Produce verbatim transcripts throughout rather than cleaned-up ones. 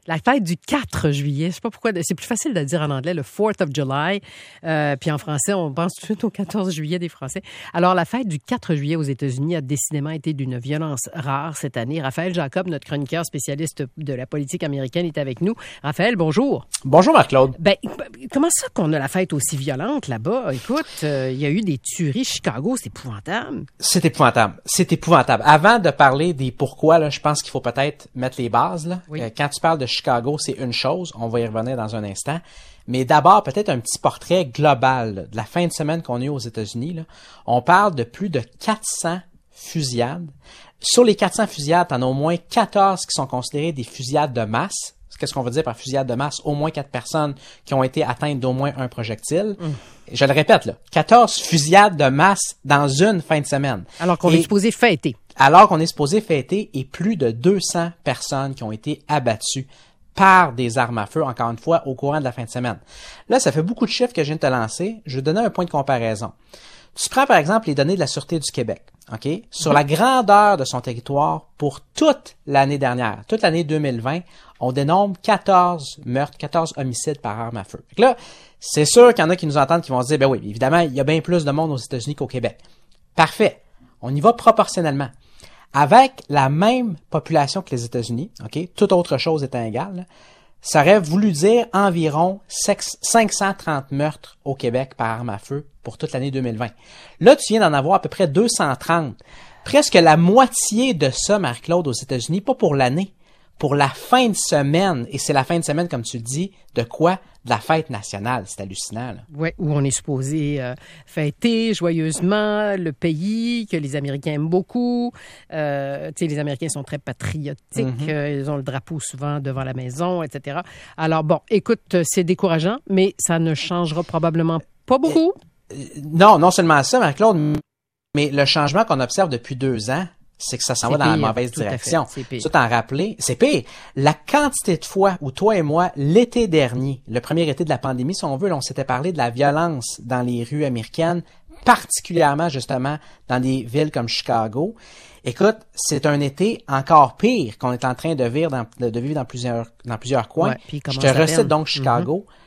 La fête du quatre juillet. Je sais pas pourquoi. C'est plus facile de le dire en anglais, le fourth of July. Euh, puis en français, on pense tout de suite au quatorze juillet des Français. Alors, la fête du quatre juillet aux États-Unis a décidément été d'une violence rare cette année. Raphaël Jacob, notre chroniqueur spécialiste de la politique américaine, est avec nous. Raphaël, bonjour. Bonjour, Marc-Claude. Ben, comment ça qu'on a la fête aussi violente là-bas? Écoute, euh, il y a eu des tueries. Chicago, c'est épouvantable. C'est épouvantable. C'est épouvantable. Avant de parler des pourquoi, là, je pense qu'il faut peut-être mettre les bases. Là. Oui. Euh, quand tu parles de Chicago, c'est une chose. On va y revenir dans un instant. Mais d'abord, peut-être un petit portrait global là, de la fin de semaine qu'on a eu aux États-Unis. Là. On parle de plus de quatre cents fusillades. Sur les quatre cents fusillades, t'en as au moins quatorze qui sont considérées des fusillades de masse. Qu'est-ce qu'on veut dire par fusillade de masse? Au moins quatre personnes qui ont été atteintes d'au moins un projectile. Mmh. Je le répète, là, quatorze fusillades de masse dans une fin de semaine. Alors qu'on et, est supposé fêter. Alors qu'on est supposé fêter et plus de deux cents personnes qui ont été abattues par des armes à feu, encore une fois, au courant de la fin de semaine. Là, ça fait beaucoup de chiffres que je viens de te lancer. Je vais te donner un point de comparaison. Tu prends, par exemple, les données de la Sûreté du Québec, OK? Sur mmh. la grandeur de son territoire pour toute l'année dernière, toute l'année deux mille vingt, on dénombre quatorze meurtres, quatorze homicides par arme à feu. Donc là, c'est sûr qu'il y en a qui nous entendent qui vont se dire, ben oui, évidemment, il y a bien plus de monde aux États-Unis qu'au Québec. Parfait. On y va proportionnellement. Avec la même population que les États-Unis, OK, toute autre chose étant égale, là, ça aurait voulu dire environ cinq cent trente meurtres au Québec par arme à feu pour toute l'année deux mille vingt. Là, tu viens d'en avoir à peu près deux cent trente. Presque la moitié de ça, Marc-Claude, aux États-Unis, pas pour l'année, pour la fin de semaine. Et c'est la fin de semaine, comme tu le dis, de quoi? De la fête nationale. C'est hallucinant, là. Oui, où on est supposé euh, fêter joyeusement le pays que les Américains aiment beaucoup. Euh, tu sais, les Américains sont très patriotiques. Mm-hmm. euh, ils ont le drapeau souvent devant la maison, et cetera. Alors bon, écoute, c'est décourageant, mais ça ne changera probablement pas beaucoup. Euh, non, non seulement ça, Marc-Claude, mais le changement qu'on observe depuis deux ans, c'est que ça s'en va dans la mauvaise direction. Ça, t'en rappeler, c'est pire. La quantité de fois où toi et moi, l'été dernier, le premier été de la pandémie, si on veut, là, on s'était parlé de la violence dans les rues américaines, particulièrement, justement, dans des villes comme Chicago. Écoute, c'est un été encore pire qu'on est en train de vivre dans, de vivre dans plusieurs, dans plusieurs coins. Ouais, je te recite donc Chicago. Mm-hmm.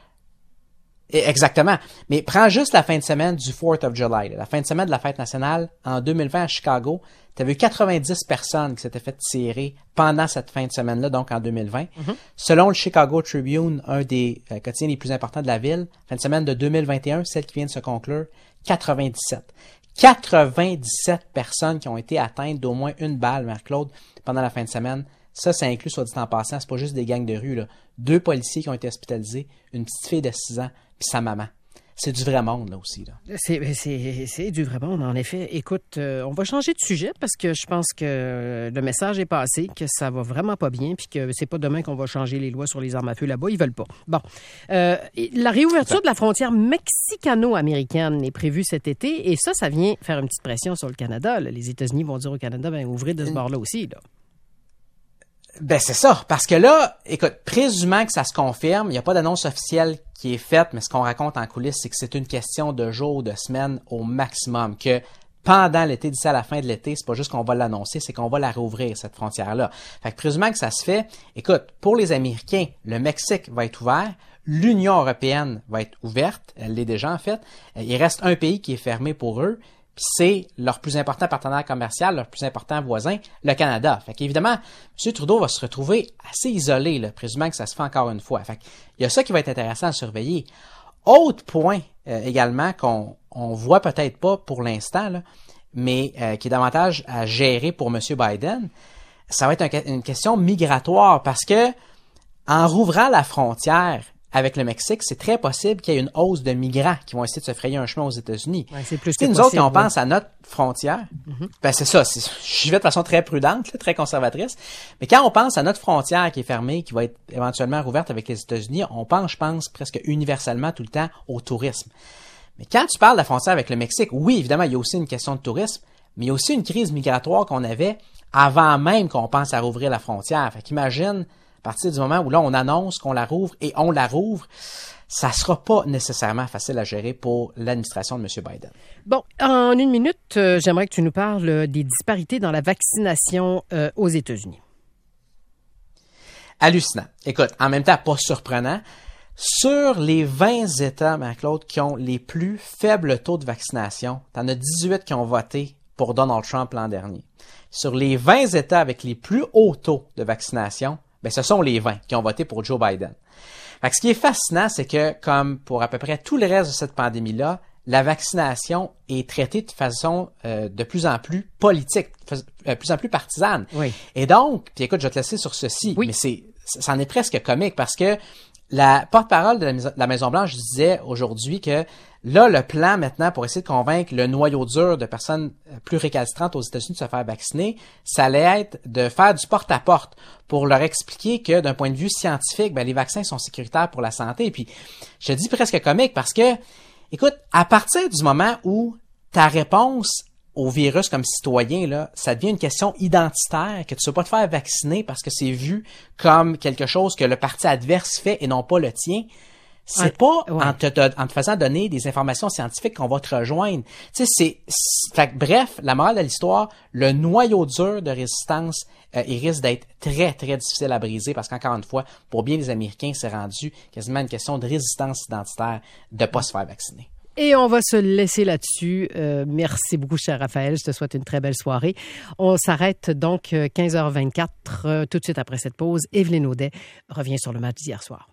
Exactement. Mais prends juste la fin de semaine du fourth of July, la fin de semaine de la fête nationale en deux mille vingt à Chicago. Tu avais eu quatre-vingt-dix personnes qui s'étaient fait tirer pendant cette fin de semaine-là, donc en deux mille vingt. Mm-hmm. Selon le Chicago Tribune, un des euh, quotidiens les plus importants de la ville, fin de semaine de deux mille vingt et un, celle qui vient de se conclure, quatre-vingt-dix-sept. quatre-vingt-dix-sept personnes qui ont été atteintes d'au moins une balle, Marc-Claude, pendant la fin de semaine. Ça, ça inclut, soit dit en passant, c'est pas juste des gangs de rue, là. Deux policiers qui ont été hospitalisés, une petite fille de six ans, puis sa maman. C'est du vrai monde, là aussi. Là. C'est, c'est, c'est du vrai monde, en effet. Écoute, euh, on va changer de sujet parce que je pense que le message est passé, que ça va vraiment pas bien, puis que c'est pas demain qu'on va changer les lois sur les armes à feu là-bas. Ils veulent pas. Bon. Euh, la réouverture de la frontière mexicano-américaine est prévue cet été, et ça, ça vient faire une petite pression sur le Canada. Là. Les États-Unis vont dire au Canada, ben ouvrez de ce bord-là aussi, là. Ben, c'est ça. Parce que là, écoute, présumant que ça se confirme, il n'y a pas d'annonce officielle qui est faite, mais ce qu'on raconte en coulisses, c'est que c'est une question de jours ou de semaines au maximum. Que pendant l'été, d'ici à la fin de l'été, c'est pas juste qu'on va l'annoncer, c'est qu'on va la rouvrir, cette frontière-là. Fait que présumant que ça se fait, écoute, pour les Américains, le Mexique va être ouvert, l'Union européenne va être ouverte, elle l'est déjà en fait. Il reste un pays qui est fermé pour eux. Puis c'est leur plus important partenaire commercial, leur plus important voisin, le Canada. Fait qu'évidemment, M. Trudeau va se retrouver assez isolé, là, présumant que ça se fait encore une fois. Fait qu'il y a ça qui va être intéressant à surveiller. Autre point euh, également qu'on on voit peut-être pas pour l'instant, là, mais euh, qui est davantage à gérer pour M. Biden, ça va être un, une question migratoire parce que en rouvrant la frontière avec le Mexique, c'est très possible qu'il y ait une hausse de migrants qui vont essayer de se frayer un chemin aux États-Unis. Ouais, c'est plus que nous possible, autres, quand on ouais. pense à notre frontière, mm-hmm. ben c'est ça, c'est, j'y vais de façon très prudente, là, très conservatrice, mais quand on pense à notre frontière qui est fermée, qui va être éventuellement rouverte avec les États-Unis, on pense, je pense, presque universellement tout le temps au tourisme. Mais quand tu parles de la frontière avec le Mexique, oui, évidemment, il y a aussi une question de tourisme, mais il y a aussi une crise migratoire qu'on avait avant même qu'on pense à rouvrir la frontière. Fait qu'imagine, à partir du moment où là, on annonce qu'on la rouvre et on la rouvre, ça sera pas nécessairement facile à gérer pour l'administration de M. Biden. Bon, en une minute, euh, j'aimerais que tu nous parles des disparités dans la vaccination euh, aux États-Unis. Hallucinant. Écoute, en même temps, pas surprenant. Sur les vingt États, Marc-Claude, qui ont les plus faibles taux de vaccination, tu en as dix-huit qui ont voté pour Donald Trump l'an dernier. Sur les vingt États avec les plus hauts taux de vaccination, ben, ce sont les vingt qui ont voté pour Joe Biden. Fait que ce qui est fascinant, c'est que, comme pour à peu près tout le reste de cette pandémie-là, la vaccination est traitée de façon euh, de plus en plus politique, de plus en plus partisane. Oui. Et donc, puis écoute, je vais te laisser sur ceci, oui. mais c'est, ça en est presque comique parce que la porte-parole de la, de la Maison-Blanche disait aujourd'hui que là, le plan maintenant pour essayer de convaincre le noyau dur de personnes plus récalcitrantes aux États-Unis de se faire vacciner, ça allait être de faire du porte-à-porte pour leur expliquer que d'un point de vue scientifique, ben, les vaccins sont sécuritaires pour la santé. Et puis, je dis presque comique parce que, écoute, à partir du moment où ta réponse au virus comme citoyen, là, ça devient une question identitaire, que tu ne veux pas te faire vacciner parce que c'est vu comme quelque chose que le parti adverse fait et non pas le tien. C'est ouais, pas ouais. en, te, en te faisant donner des informations scientifiques qu'on va te rejoindre. Tu sais, c'est, c'est fait que, bref, la morale de l'histoire, le noyau dur de résistance, euh, il risque d'être très, très difficile à briser parce qu'encore une fois, pour bien les Américains, c'est rendu quasiment une question de résistance identitaire de pas se faire vacciner. Et on va se laisser là-dessus. Euh, merci beaucoup, cher Raphaël. Je te souhaite une très belle soirée. On s'arrête donc quinze heures vingt-quatre, euh, tout de suite après cette pause. Evelyne Audet revient sur le match d'hier soir.